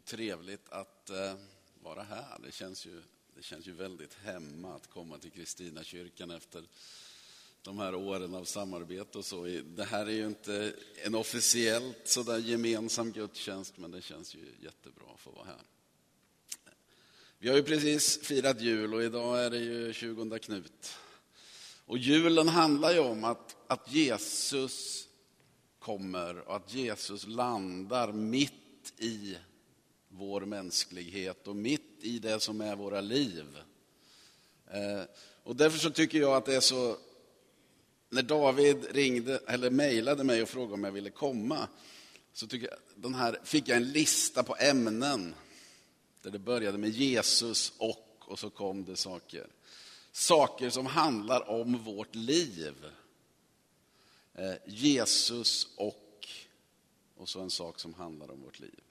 trevligt att vara här. Det känns ju väldigt hemma att komma till Kristina kyrkan efter de här åren av samarbete och så. Det här är ju inte en officiellt sådär gemensam gudstjänst, men det känns ju jättebra att få vara här. Vi har ju precis firat jul och idag är det ju 20:e Knut. Och julen handlar ju om att Jesus kommer och att Jesus landar mitt i vår mänsklighet och mitt i det som är våra liv. Och därför så tycker jag att det är så, när David ringde eller mejlade mig och frågade om jag ville komma, så tycker jag, fick jag en lista på ämnen där det började med Jesus och så kom det saker som handlar om vårt liv. Jesus och så en sak som handlar om vårt liv.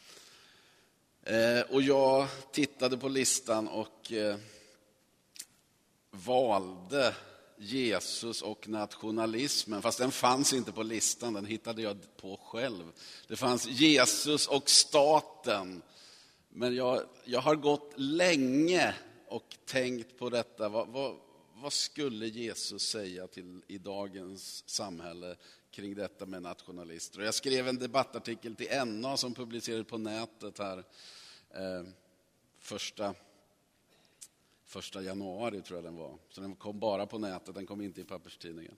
Och jag tittade på listan och valde Jesus och nationalismen, fast den fanns inte på listan, den hittade jag på själv. Det fanns Jesus och staten, men jag har gått länge och tänkt på detta. Vad skulle Jesus säga i dagens samhälle kring detta med nationalister? Och jag skrev en debattartikel till NA som publicerades på nätet här första januari tror jag den var. Så den kom bara på nätet, den kom inte i papperstidningen.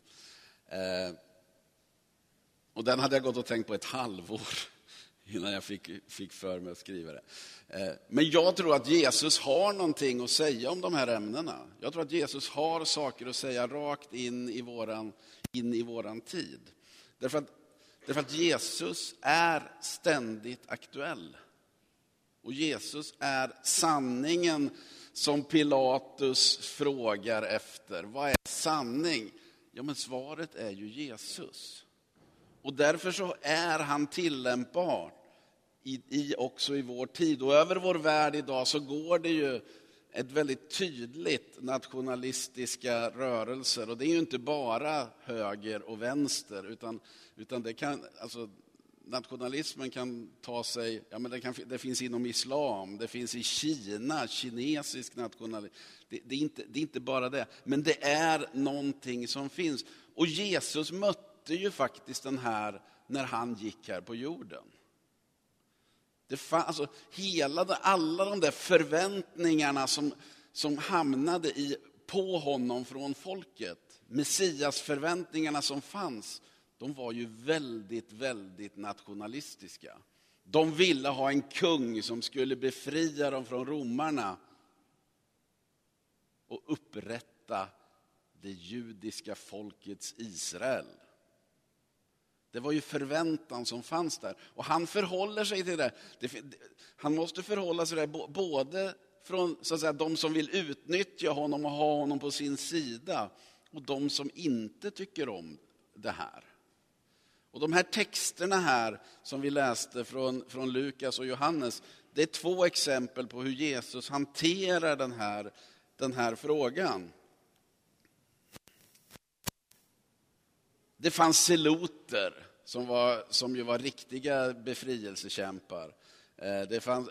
Och den hade jag gått och tänkt på ett halvår innan jag fick för mig att skriva det. Men jag tror att Jesus har någonting att säga om de här ämnena. Jag tror att Jesus har saker att säga rakt in i våran tid. Därför att Jesus är ständigt aktuell. Och Jesus är sanningen som Pilatus frågar efter. Vad är sanning? Ja, men svaret är ju Jesus. Och därför så är han tillämpbar också i vår tid. Och över vår värld idag så går det ju ett väldigt tydligt nationalistiska rörelser. Och det är ju inte bara höger och vänster, utan det kan, alltså nationalismen kan ta sig, ja men det finns inom islam, det finns i Kina, kinesisk nationalism. Det är inte bara det, men det är någonting som finns. Och Jesus mötte ju faktiskt den här när han gick här på jorden. Det fanns alltså alla de där förväntningarna som hamnade på honom från folket. Messias förväntningarna som fanns, de var ju väldigt, väldigt nationalistiska. De ville ha en kung som skulle befria dem från romarna och upprätta det judiska folkets Israel. Det var ju förväntan som fanns där. Och han förhåller sig till det. Han måste förhålla sig till det både från så att säga, de som vill utnyttja honom och ha honom på sin sida, och de som inte tycker om det här. Och de här texterna här som vi läste från Lukas och Johannes, det är 2 exempel på hur Jesus hanterar den här frågan. Det fanns seloter som ju var riktiga befrielsekämpar. Det fanns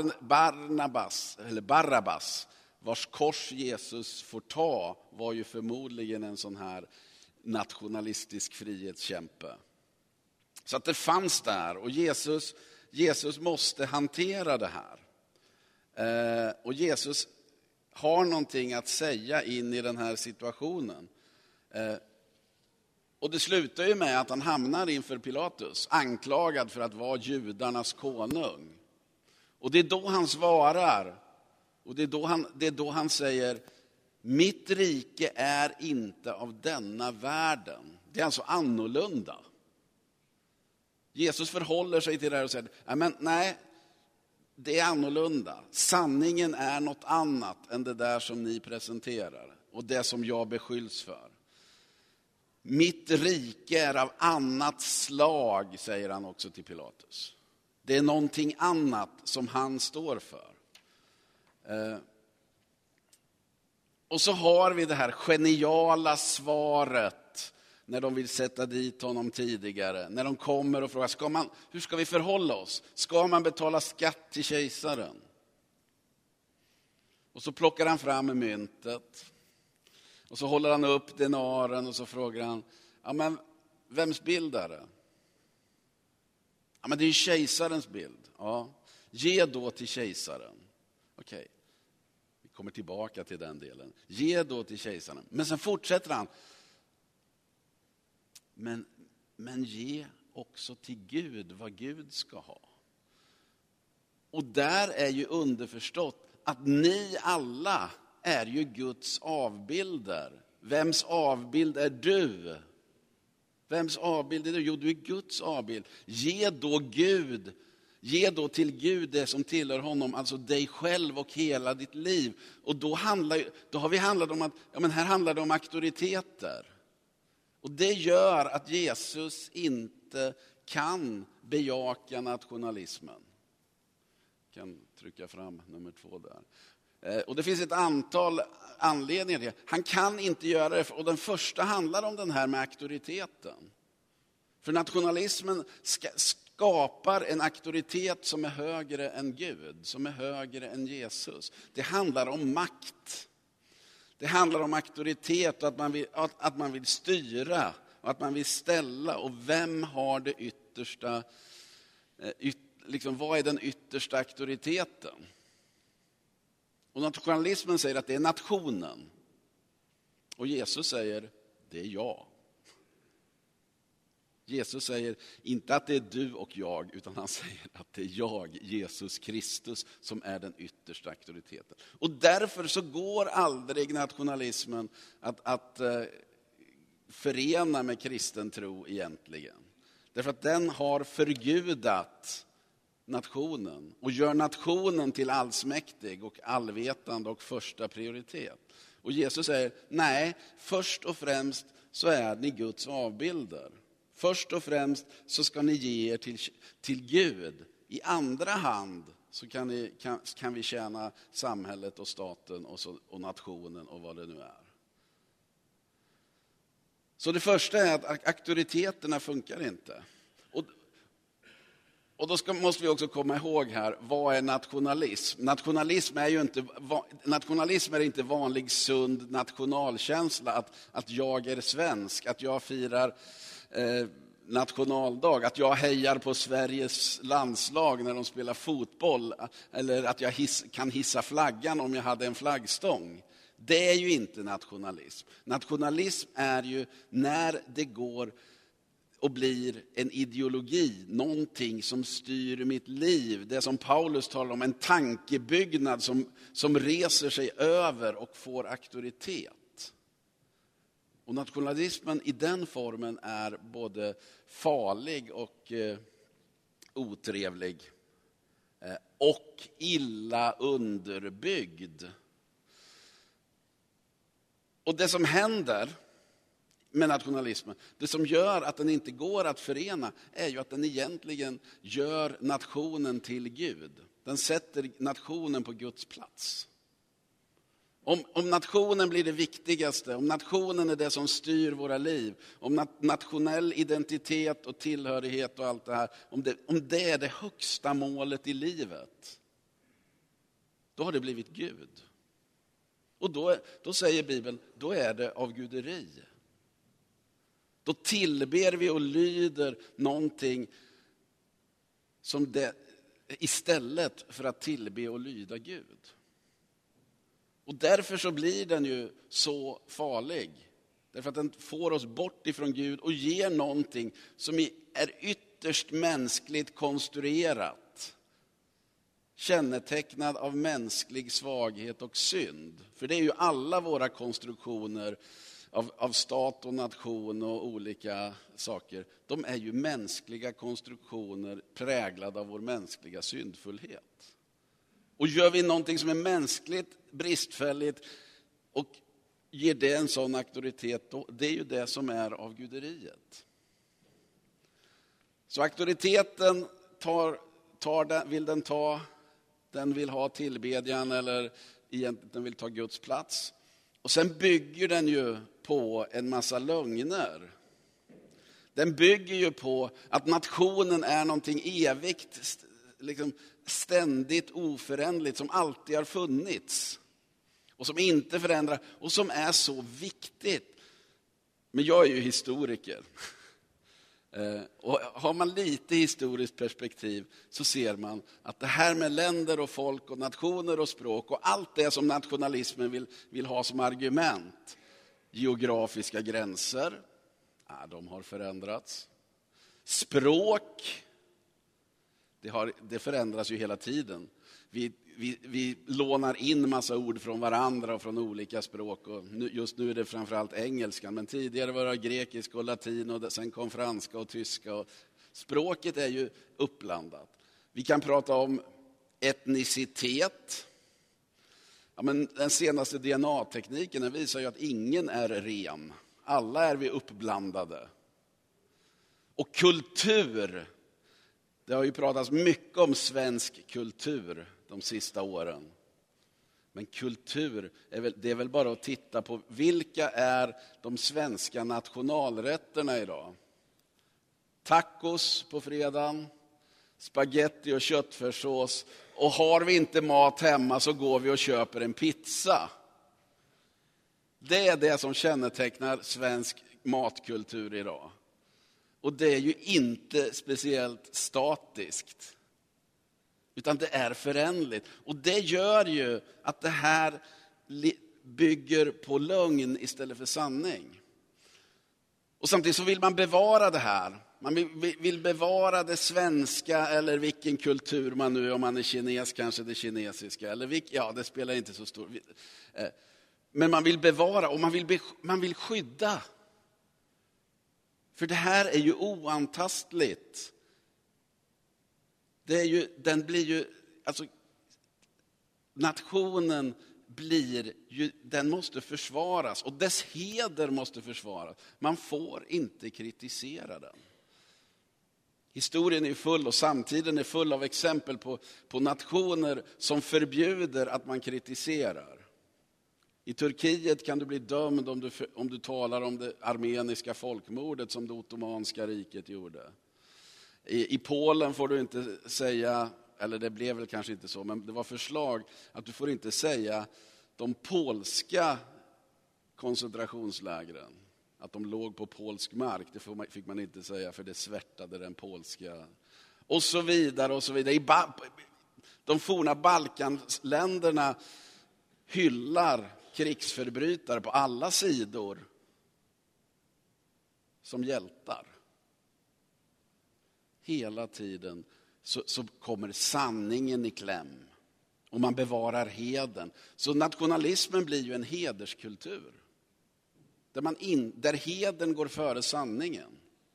Barabbas, vars kors Jesus får ta, var ju förmodligen en sån här nationalistisk frihetskämpe. Så att det fanns där, och Jesus måste hantera det här. Och Jesus har någonting att säga in i den här situationen. Och det slutar ju med att han hamnar inför Pilatus, anklagad för att vara judarnas konung. Och det är då han svarar. Och det är då han säger: mitt rike är inte av denna världen. Det är alltså annorlunda. Jesus förhåller sig till det här och säger: nej, det är annorlunda. Sanningen är något annat än det där som ni presenterar och det som jag beskylls för. Mitt rike är av annat slag, säger han också till Pilatus. Det är någonting annat som han står för. Och så har vi det här geniala svaret när de vill sätta dit honom tidigare. När de kommer och frågar, hur ska vi förhålla oss? Ska man betala skatt till kejsaren? Och så plockar han fram myntet. Och så håller han upp denaren och så frågar han, ja men vems bild är det? Ja men det är ju kejsarens bild. Ja, ge då till kejsaren. Okej, vi kommer tillbaka till den delen. Ge då till kejsaren. Men sen fortsätter han. Men ge också till Gud vad Gud ska ha. Och där är ju underförstått att ni alla är ju Guds avbilder. Vems avbild är du? Vems avbild är du? Jo, du är Guds avbild. Ge då till Gud det som tillhör honom, alltså dig själv och hela ditt liv. Och då har vi handlat om att, här handlar det om auktoriteter. Och det gör att Jesus inte kan bejaka nationalismen. Jag kan trycka fram nummer 2 där. Och det finns ett antal anledningar till det. Han kan inte göra det, och den första handlar om den här med auktoriteten. För nationalismen skapar en auktoritet som är högre än Gud, som är högre än Jesus. Det handlar om makt. Det handlar om auktoritet och att man vill styra och att man vill ställa. Och vem har det yttersta, vad är den yttersta auktoriteten? Och nationalismen säger att det är nationen. Och Jesus säger, det är jag. Jesus säger inte att det är du och jag, utan han säger att det är jag, Jesus Kristus, som är den yttersta auktoriteten. Och därför så går aldrig nationalismen att förena med kristen tro egentligen. Därför att den har förgudat nationen och gör nationen till allsmäktig och allvetande och första prioritet. Och Jesus säger, nej, först och främst så är ni Guds avbilder. Först och främst så ska ni ge er till Gud. I andra hand så kan vi tjäna samhället och staten och nationen och vad det nu är. Så det första är att auktoriteterna funkar inte. Och då måste vi också komma ihåg här, vad är nationalism? Nationalism är inte vanlig sund nationalkänsla, att jag är svensk, att jag firar nationaldag, att jag hejar på Sveriges landslag när de spelar fotboll, eller att jag kan hissa flaggan om jag hade en flaggstång. Det är ju inte nationalism. Nationalism är ju när det går och blir en ideologi, någonting som styr mitt liv. Det som Paulus talar om, en tankebyggnad som reser sig över och får auktoritet. Och nationalismen i den formen är både farlig och otrevlig och illa underbyggd. Och det som händer med nationalismen, det som gör att den inte går att förena, är ju att den egentligen gör nationen till Gud. Den sätter nationen på Guds plats. Om nationen blir det viktigaste, om nationen är det som styr våra liv, om nationell identitet och tillhörighet och allt det här, om det är det högsta målet i livet, då har det blivit Gud. Och då säger Bibeln, då är det avguderi. Då tillber vi och lyder någonting som det, istället för att tillbe och lyda Gud. Och därför så blir den ju så farlig. Därför att den får oss bort ifrån Gud och ger någonting som är ytterst mänskligt konstruerat. Kännetecknad av mänsklig svaghet och synd. För det är ju alla våra konstruktioner av stat och nation och olika saker. De är ju mänskliga konstruktioner präglade av vår mänskliga syndfullhet. Och gör vi någonting som är mänskligt bristfälligt och ger det en sån auktoritet, då, det är ju det som är avguderiet. Så auktoriteten den vill ha tillbedjan, eller egentligen den vill ta Guds plats. Och sen bygger den ju på en massa lögner. Den bygger ju på att nationen är någonting evigt, liksom ständigt oföränderligt, som alltid har funnits. Och som inte förändrar, och som är så viktigt. Men jag är ju historiker. Och har man lite historiskt perspektiv så ser man att det här med länder och folk och nationer och språk och allt det som nationalismen vill ha som argument. Geografiska gränser, de har förändrats. Språk, det förändras ju hela tiden. Vi lånar in massa ord från varandra och från olika språk. Och just nu är det framförallt engelskan, men tidigare var det grekiska och latin och sen kom franska och tyska. Och språket är ju uppblandat. Vi kan prata om etnicitet. Ja, men den senaste DNA-tekniken visar ju att ingen är ren. Alla är vi uppblandade. Och kultur. Det har ju pratats mycket om svensk kultur de sista åren. Men kultur, det är väl bara att titta på vilka är de svenska nationalrätterna idag. Tacos på fredagen, spaghetti och köttfärssås. Och har vi inte mat hemma så går vi och köper en pizza. Det är det som kännetecknar svensk matkultur idag. Och det är ju inte speciellt statiskt. Utan det är föränderligt. Och det gör ju att det här bygger på lögn istället för sanning. Och samtidigt så vill man bevara det här. Man vill bevara det svenska eller vilken kultur man nu är. Om man är kines kanske det kinesiska. Eller det spelar inte så stor. Men man vill bevara och man vill skydda. För det här är ju oantastligt. Nationen den måste försvaras och dess heder måste försvaras. Man får inte kritisera den. Historien är full och samtiden är full av exempel på nationer som förbjuder att man kritiserar. I Turkiet kan du bli dömd om du talar om det armeniska folkmordet som det ottomanska riket gjorde. I Polen får du inte säga, eller det blev väl kanske inte så, men det var förslag att du får inte säga de polska koncentrationslägren. Att de låg på polsk mark, det fick man inte säga för det svärtade den polska. Och så vidare och så vidare. De forna Balkanländerna hyllar krigsförbrytare på alla sidor som hjältar. Hela tiden så kommer sanningen i kläm. Och man bevarar heden. Så nationalismen blir ju en hederskultur. Där heden går före sanningen.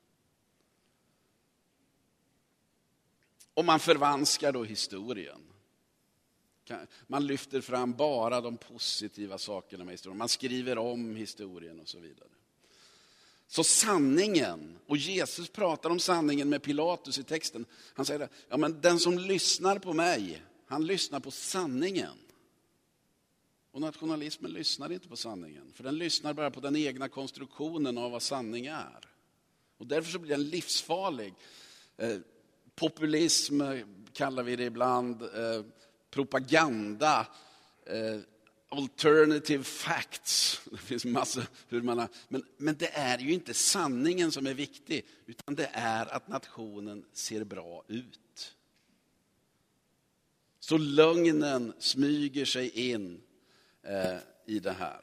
Och man förvanskar då historien. Man lyfter fram bara de positiva sakerna med historien. Man skriver om historien och så vidare. Så sanningen, och Jesus pratar om sanningen med Pilatus i texten. Han säger, men den som lyssnar på mig, han lyssnar på sanningen. Och nationalismen lyssnar inte på sanningen. För den lyssnar bara på den egna konstruktionen av vad sanning är. Och därför så blir den livsfarlig. Populism kallar vi det ibland. Propaganda. Alternative facts. Det finns massa hur man har. Men det är ju inte sanningen som är viktig. Utan det är att nationen ser bra ut. Så lögnen smyger sig in i det här.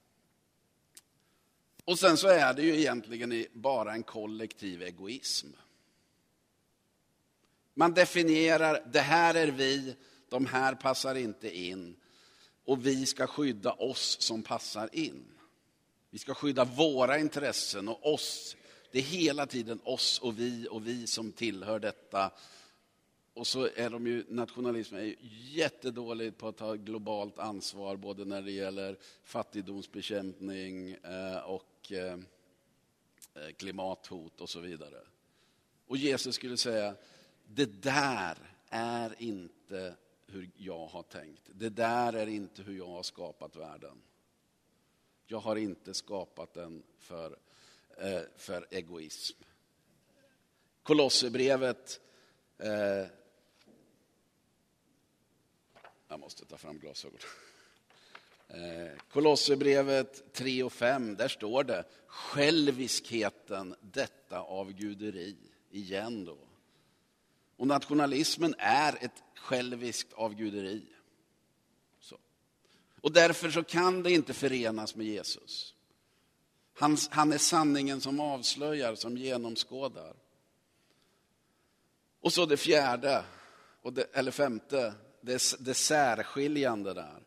Och sen så är det ju egentligen bara en kollektiv egoism. Man definierar, det här är vi, de här passar inte in. Och vi ska skydda oss som passar in. Vi ska skydda våra intressen och oss. Det är hela tiden oss och vi som tillhör detta. Och så är nationalismen är jättedåligt på att ta globalt ansvar. Både när det gäller fattigdomsbekämpning och klimathot och så vidare. Och Jesus skulle säga, det där är inte hur jag har tänkt. Det där är inte hur jag har skapat världen. Jag har inte skapat den för egoism. Kolosserbrevet, jag måste ta fram glasögon. Kolosserbrevet 3 och 5, där står det: själviskheten, detta avguderi. Igen då. Och nationalismen är ett själviskt avguderi. Så. Och därför så kan det inte förenas med Jesus. Han är sanningen som avslöjar, som genomskådar. Och så det fjärde, eller femte, det särskiljande där.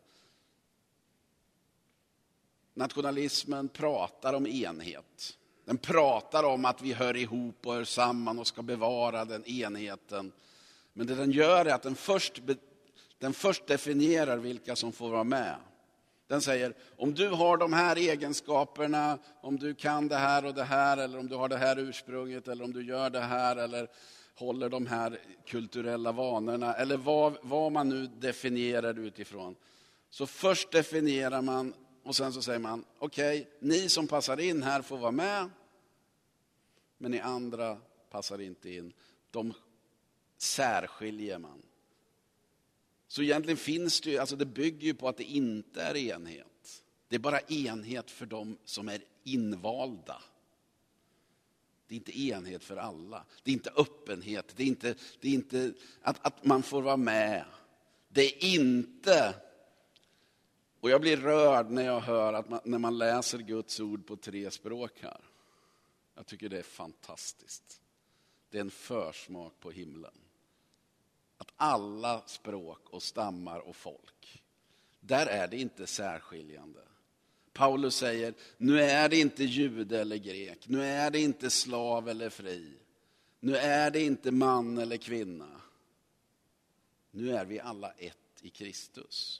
Nationalismen pratar om enhet. Den pratar om att vi hör ihop och hör samman och ska bevara den enheten. Men det den gör är att den först definierar vilka som får vara med. Den säger, om du har de här egenskaperna, om du kan det här och det här, eller om du har det här ursprunget, eller om du gör det här, eller håller de här kulturella vanorna, eller vad man nu definierar utifrån. Så först definierar man, och sen så säger man, okej, ni som passar in här får vara med, men ni andra passar inte in. De särskiljer man. Så egentligen finns det ju, alltså det bygger ju på att det inte är enhet. Det är bara enhet för de som är invalda. Det är inte enhet för alla. Det är inte öppenhet. Det är inte att man får vara med. Det är inte, och jag blir rörd när jag hör att när man läser Guds ord på 3 språk här. Jag tycker det är fantastiskt. Det är en försmak på himlen. Att alla språk och stammar och folk, där är det inte särskiljande. Paulus säger, nu är det inte jude eller grek, nu är det inte slav eller fri, nu är det inte man eller kvinna. Nu är vi alla ett i Kristus.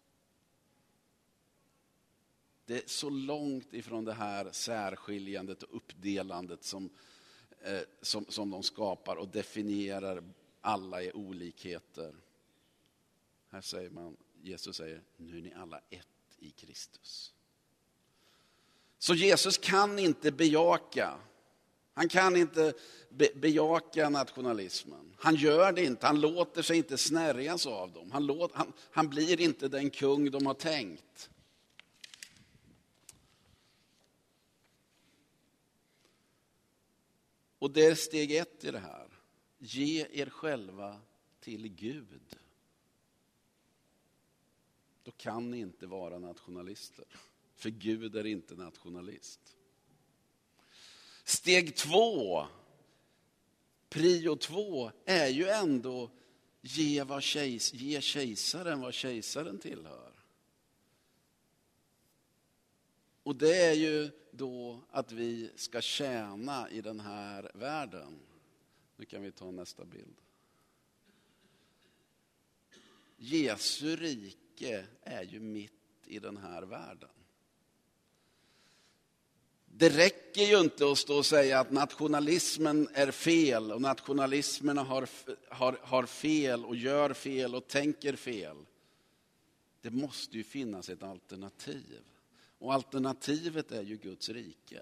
Det är så långt ifrån det här särskiljandet och uppdelandet som de skapar och definierar alla i olikheter. Här säger Jesus säger, nu är ni alla ett i Kristus. Så Jesus kan inte bejaka. Han kan inte bejaka nationalismen. Han gör det inte. Han låter sig inte snärjas av dem. Han blir inte den kung de har tänkt. Och det är steg 1 i det här. Ge er själva till Gud. Då kan ni inte vara nationalister. För Gud är inte nationalist. Steg 2, prio 2, är ju ändå ge kejsaren vad kejsaren tillhör. Och det är ju då att vi ska tjäna i den här världen. Nu kan vi ta nästa bild. Jesu rike är ju mitt i den här världen. Det räcker ju inte att stå och säga att nationalismen är fel och nationalismen har fel och gör fel och tänker fel. Det måste ju finnas ett alternativ. Och alternativet är ju Guds rike.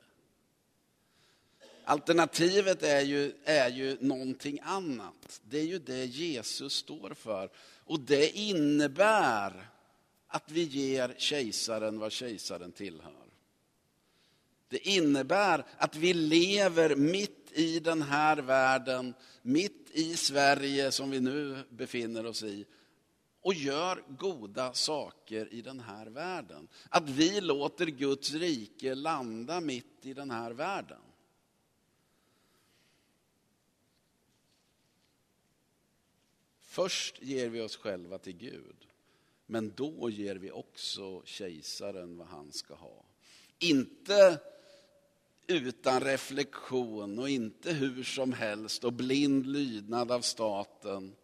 Alternativet är ju någonting annat. Det är ju det Jesus står för. Och det innebär att vi ger kejsaren vad kejsaren tillhör. Det innebär att vi lever mitt i den här världen, mitt i Sverige som vi nu befinner oss i, och gör goda saker i den här världen. Att vi låter Guds rike landa mitt i den här världen. Först ger vi oss själva till Gud, men då ger vi också kejsaren vad han ska ha. Inte utan reflektion och inte hur som helst och blind lydnad av staten,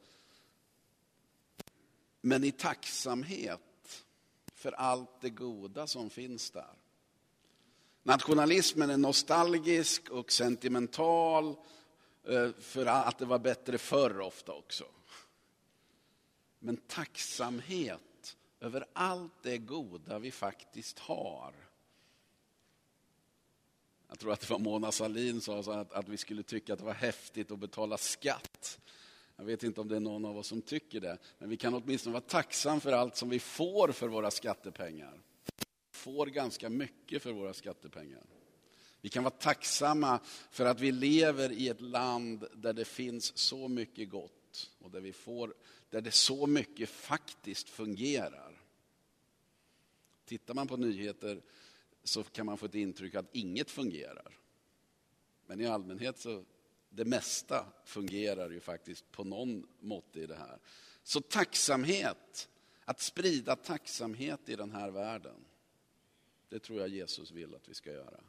men i tacksamhet för allt det goda som finns där. Nationalismen är nostalgisk och sentimental för att det var bättre förr ofta också. Men tacksamhet över allt det goda vi faktiskt har Jag tror att det var Mona Sahlin som sa att vi skulle tycka att det var häftigt att betala skatt. Jag vet inte om det är någon av oss som tycker det. Men vi kan åtminstone vara tacksam för allt som vi får för våra skattepengar. Vi får ganska mycket för våra skattepengar. Vi kan vara tacksamma för att vi lever i ett land där det finns så mycket gott. Och där det så mycket faktiskt fungerar. Tittar man på nyheter så kan man få ett intryck att inget fungerar. Men i allmänhet så det mesta fungerar ju faktiskt på någon mått i det här. Så tacksamhet, att sprida tacksamhet i den här världen. Det tror jag Jesus vill att vi ska göra.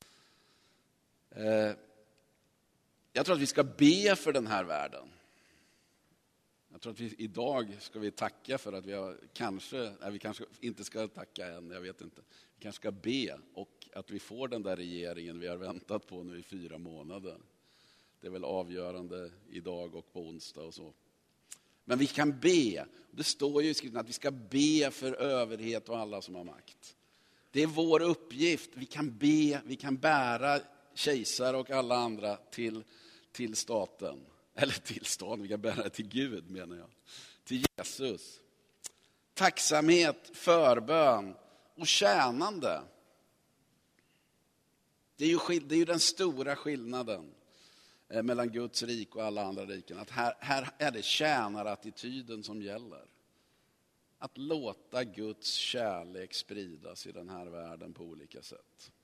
Jag tror att vi ska be för den här världen. Jag tror att idag ska vi tacka för att vi kanske inte ska tacka än, jag vet inte. Vi kanske ska be och att vi får den där regeringen vi har väntat på nu i 4 månader. Det är väl avgörande idag och på onsdag och så. Men vi kan be. Det står ju i skriften att vi ska be för överhet och alla som har makt. Det är vår uppgift. Vi kan be, vi kan bära kejsare och alla andra till staten. Eller till staten, vi kan bära det till Gud menar jag. Till Jesus. Tacksamhet, förbön och tjänande. Det är ju den stora skillnaden mellan Guds rik och alla andra riken. Att här är det tjänarattityden som gäller. Att låta Guds kärlek spridas i den här världen på olika sätt.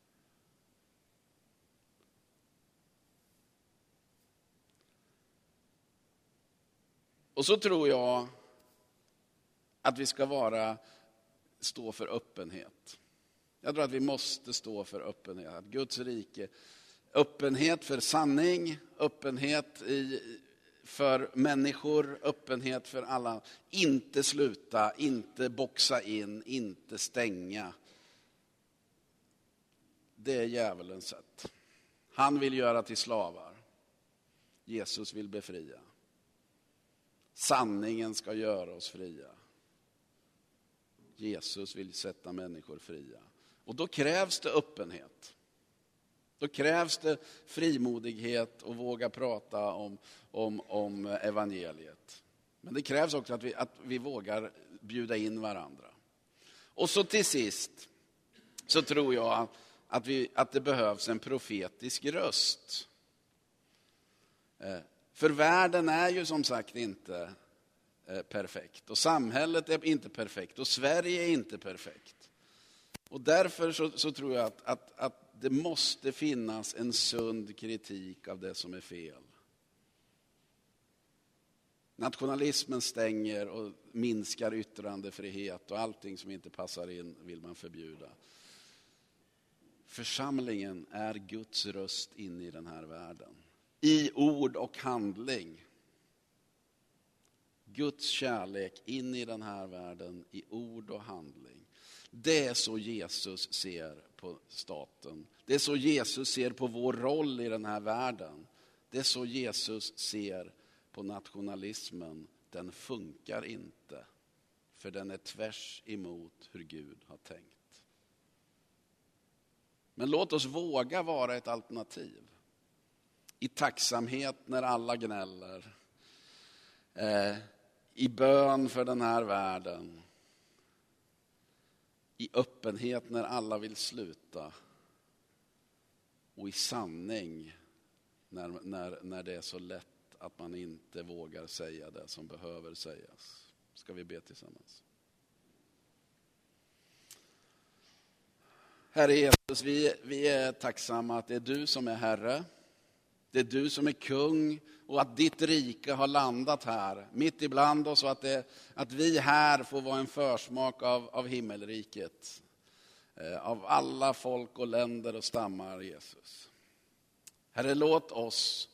Och så tror jag att vi ska stå för öppenhet. Jag tror att vi måste stå för öppenhet. Att Guds rike, öppenhet för sanning, öppenhet för människor, öppenhet för alla. Inte sluta, inte boxa in, inte stänga. Det är djävulens sätt. Han vill göra till slavar. Jesus vill befria. Sanningen ska göra oss fria. Jesus vill sätta människor fria. Och då krävs det öppenhet. Då krävs det frimodighet och våga prata om evangeliet. Men det krävs också att vi vågar bjuda in varandra. Och så till sist så tror jag att det behövs en profetisk röst. För världen är ju som sagt inte perfekt. Och samhället är inte perfekt. Och Sverige är inte perfekt. Och därför så tror jag att det måste finnas en sund kritik av det som är fel. Nationalismen stänger och minskar yttrandefrihet och allting som inte passar in vill man förbjuda. Församlingen är Guds röst in i den här världen. I ord och handling. Guds kärlek in i den här världen i ord och handling. Det är så Jesus ser på staten. Det är så Jesus ser på vår roll i den här världen. Det är så Jesus ser på nationalismen. Den funkar inte. För den är tvärs emot hur Gud har tänkt. Men låt oss våga vara ett alternativ. I tacksamhet när alla gnäller. I bön för den här världen. I öppenhet när alla vill sluta. Och i sanning när det är så lätt att man inte vågar säga det som behöver sägas. Ska vi be tillsammans? Herre Jesus, vi är tacksamma att det är du som är Herre. Det är du som är kung och att ditt rike har landat här mitt ibland oss och att vi här får vara en försmak av himmelriket. Av alla folk och länder och stammar, Jesus. Herre, låt oss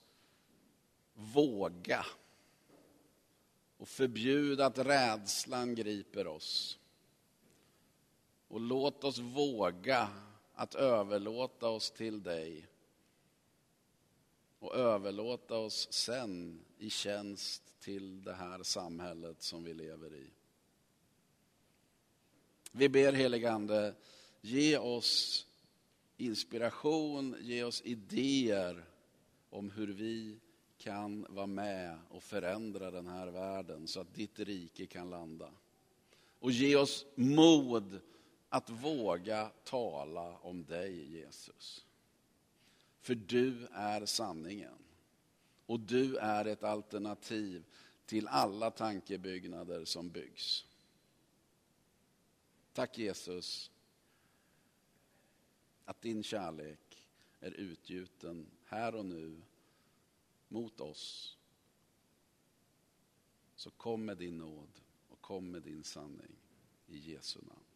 våga och förbjuda att rädslan griper oss. Och låt oss våga att överlåta oss till dig. Och överlåta oss sen i tjänst till det här samhället som vi lever i. Vi ber helige Ande, ge oss inspiration, ge oss idéer om hur vi kan vara med och förändra den här världen så att ditt rike kan landa. Och ge oss mod att våga tala om dig, Jesus. För du är sanningen. Och du är ett alternativ till alla tankebyggnader som byggs. Tack Jesus att din kärlek är utgjuten här och nu mot oss. Så kom med din nåd och kom med din sanning i Jesu namn.